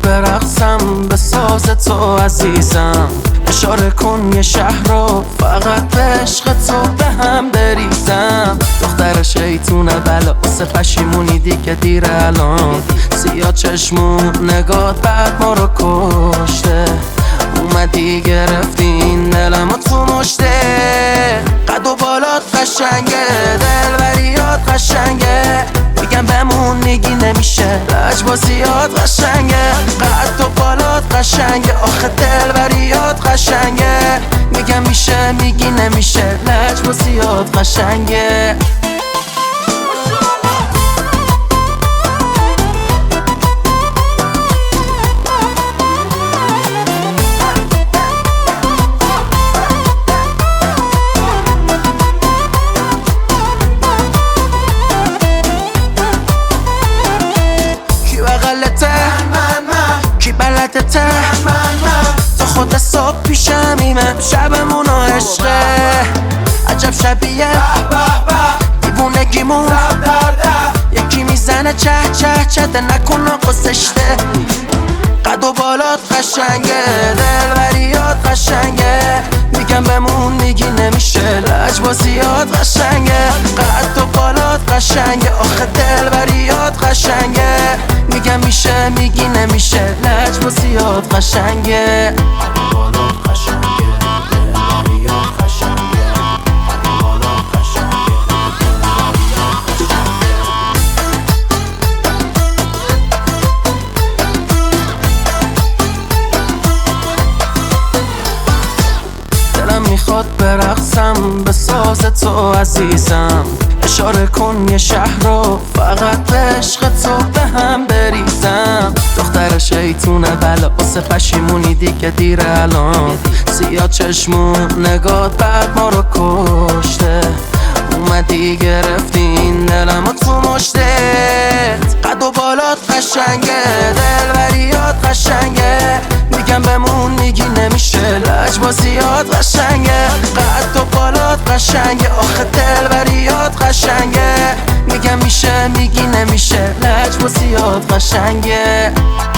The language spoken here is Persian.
برقصم به ساز تو عزیزم. اشاره کن یه شهر رو فقط به عشق تو به هم بریزم. دختر شیطونه بلا واسه پشیمونی دیگه دیر الان. سیاه چشمون نگات بعد ما رو کشته. اومدی گرفتی این دلمو تو مشته. قد و بالات قشنگه، دلبریات قشنگه. میگم بمون میگی نمیشه، لجبازیات قشنگه. قد و بالات قشنگه، آخه دلبریات قشنگه. میگم میشه میگی نمیشه، لجبازیات قشنگه. کی بلدته تا خود صبح پیشمیمه. شبمون و عشقه عجب شبیه دیوونگیمون. یکی میزنه چه چه چه ده نکن قصشته. قد و بالات قشنگه، دلبریات قشنگه. میگم بمون میگی نمیشه، لجبازیات قشنگه. قد و بالات قشنگه، آخه دلبریات قشنگه. میگم میشه میگی نمیشه، لجبازیات قشنگه. میخواد برقصم به ساز تو عزیزم. اشاره کن یه شهر رو فقط به عشق تو به هم بریزم. دختر شیطونه بلا واسه پشیمونی دیگه دیر الان. سیاه چشمون نگات بعد ما رو کشته. اومدی گرفتی این دلمو تو مشتت. قد و بالات قشنگه، دلبریات قشنگه. میگم بمون میگی نمیشه، لجبازیات قشنگه. قد و بالات قشنگه، آخه دلبریات قشنگه. میگم میشه میگی نمیشه، لجبازیات قشنگه.